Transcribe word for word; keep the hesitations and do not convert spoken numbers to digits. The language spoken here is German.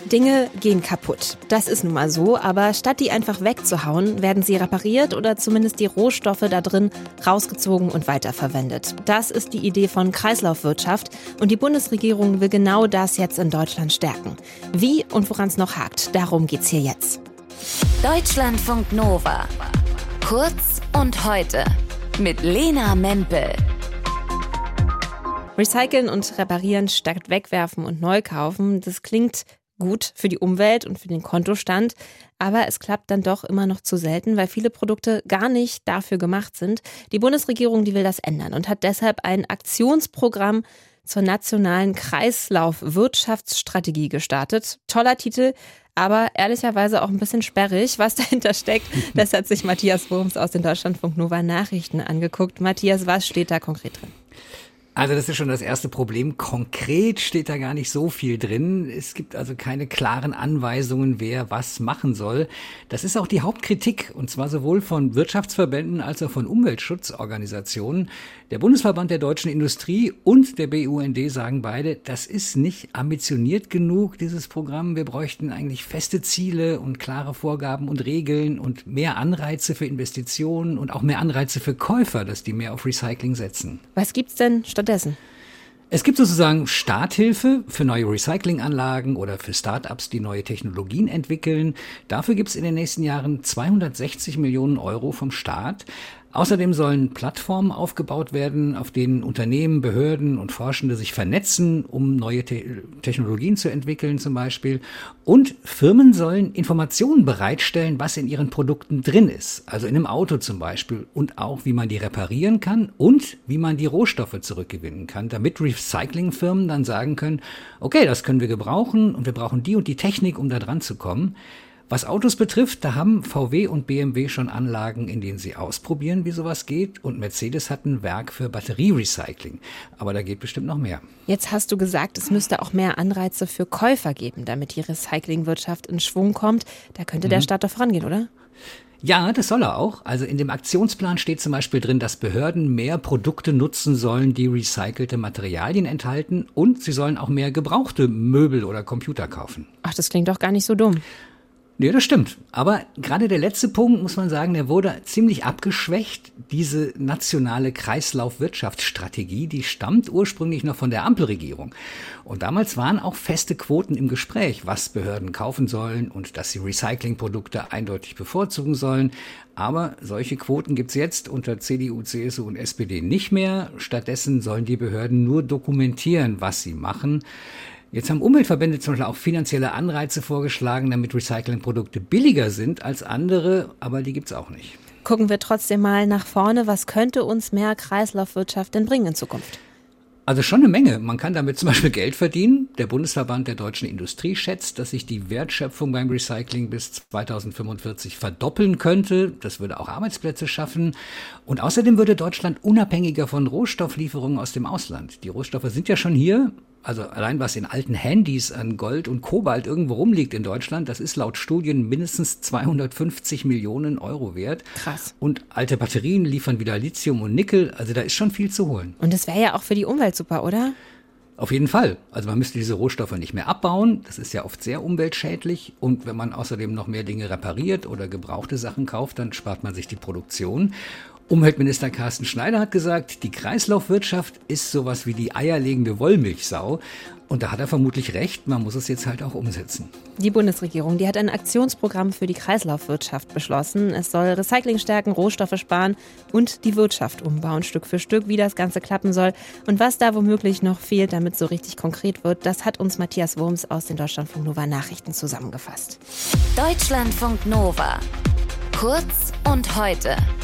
Dinge gehen kaputt. Das ist nun mal so, aber statt die einfach wegzuhauen, werden sie repariert oder zumindest die Rohstoffe da drin rausgezogen und weiterverwendet. Das ist die Idee von Kreislaufwirtschaft und die Bundesregierung will genau das jetzt in Deutschland stärken. Wie und woran es noch hakt, darum geht's hier jetzt. Deutschlandfunk Nova. Kurz und heute mit Lena Mempel. Recyceln und reparieren statt wegwerfen und neu kaufen, das klingt gut für die Umwelt und für den Kontostand, aber es klappt dann doch immer noch zu selten, weil viele Produkte gar nicht dafür gemacht sind. Die Bundesregierung, die will das ändern und hat deshalb ein Aktionsprogramm zur nationalen Kreislaufwirtschaftsstrategie gestartet. Toller Titel, aber ehrlicherweise auch ein bisschen sperrig, was dahinter steckt. Das hat sich Matthias Wurms aus den Deutschlandfunk Nova Nachrichten angeguckt. Matthias, was steht da konkret drin? Also das ist schon das erste Problem. Konkret steht da gar nicht so viel drin. Es gibt also keine klaren Anweisungen, wer was machen soll. Das ist auch die Hauptkritik, und zwar sowohl von Wirtschaftsverbänden als auch von Umweltschutzorganisationen. Der Bundesverband der deutschen Industrie und der B U N D sagen beide, das ist nicht ambitioniert genug, dieses Programm. Wir bräuchten eigentlich feste Ziele und klare Vorgaben und Regeln und mehr Anreize für Investitionen und auch mehr Anreize für Käufer, dass die mehr auf Recycling setzen. Was gibt's denn stattdessen? Es gibt sozusagen Starthilfe für neue Recyclinganlagen oder für Start-ups, die neue Technologien entwickeln. Dafür gibt es in den nächsten Jahren zweihundertsechzig Millionen Euro vom Staat. Außerdem sollen Plattformen aufgebaut werden, auf denen Unternehmen, Behörden und Forschende sich vernetzen, um neue Te- Technologien zu entwickeln zum Beispiel. Und Firmen sollen Informationen bereitstellen, was in ihren Produkten drin ist. Also in einem Auto zum Beispiel. Und auch, wie man die reparieren kann und wie man die Rohstoffe zurückgewinnen kann, damit Recyclingfirmen dann sagen können, okay, das können wir gebrauchen und wir brauchen die und die Technik, um da dran zu kommen. Was Autos betrifft, da haben V W und B M W schon Anlagen, in denen sie ausprobieren, wie sowas geht. Und Mercedes hat ein Werk für Batterierecycling. Aber da geht bestimmt noch mehr. Jetzt hast du gesagt, es müsste auch mehr Anreize für Käufer geben, damit die Recyclingwirtschaft in Schwung kommt. Da könnte der Staat doch vorangehen, oder? Ja, das soll er auch. Also in dem Aktionsplan steht zum Beispiel drin, dass Behörden mehr Produkte nutzen sollen, die recycelte Materialien enthalten. Und sie sollen auch mehr gebrauchte Möbel oder Computer kaufen. Ach, das klingt doch gar nicht so dumm. Nee, das stimmt. Aber gerade der letzte Punkt, muss man sagen, der wurde ziemlich abgeschwächt. Diese nationale Kreislaufwirtschaftsstrategie, die stammt ursprünglich noch von der Ampelregierung. Und damals waren auch feste Quoten im Gespräch, was Behörden kaufen sollen und dass sie Recyclingprodukte eindeutig bevorzugen sollen. Aber solche Quoten gibt's jetzt unter C D U, C S U und S P D nicht mehr. Stattdessen sollen die Behörden nur dokumentieren, was sie machen. Jetzt haben Umweltverbände zum Beispiel auch finanzielle Anreize vorgeschlagen, damit Recyclingprodukte billiger sind als andere, aber die gibt's auch nicht. Gucken wir trotzdem mal nach vorne. Was könnte uns mehr Kreislaufwirtschaft denn bringen in Zukunft? Also schon eine Menge. Man kann damit zum Beispiel Geld verdienen. Der Bundesverband der deutschen Industrie schätzt, dass sich die Wertschöpfung beim Recycling bis zweitausendfünfundvierzig verdoppeln könnte. Das würde auch Arbeitsplätze schaffen. Und außerdem würde Deutschland unabhängiger von Rohstofflieferungen aus dem Ausland. Die Rohstoffe sind ja schon hier. Also allein was in alten Handys an Gold und Kobalt irgendwo rumliegt in Deutschland, das ist laut Studien mindestens zweihundertfünfzig Millionen Euro wert. Krass. Und alte Batterien liefern wieder Lithium und Nickel, also da ist schon viel zu holen. Und das wäre ja auch für die Umwelt super, oder? Auf jeden Fall. Also man müsste diese Rohstoffe nicht mehr abbauen. Das ist ja oft sehr umweltschädlich. Und wenn man außerdem noch mehr Dinge repariert oder gebrauchte Sachen kauft, dann spart man sich die Produktion. Umweltminister Carsten Schneider hat gesagt, die Kreislaufwirtschaft ist sowas wie die eierlegende Wollmilchsau. Und da hat er vermutlich recht, man muss es jetzt halt auch umsetzen. Die Bundesregierung, die hat ein Aktionsprogramm für die Kreislaufwirtschaft beschlossen. Es soll Recycling stärken, Rohstoffe sparen und die Wirtschaft umbauen, Stück für Stück, wie das Ganze klappen soll. Und was da womöglich noch fehlt, damit es so richtig konkret wird, das hat uns Matthias Wurms aus den Deutschlandfunk Nova Nachrichten zusammengefasst. Deutschlandfunk Nova. Kurz und heute.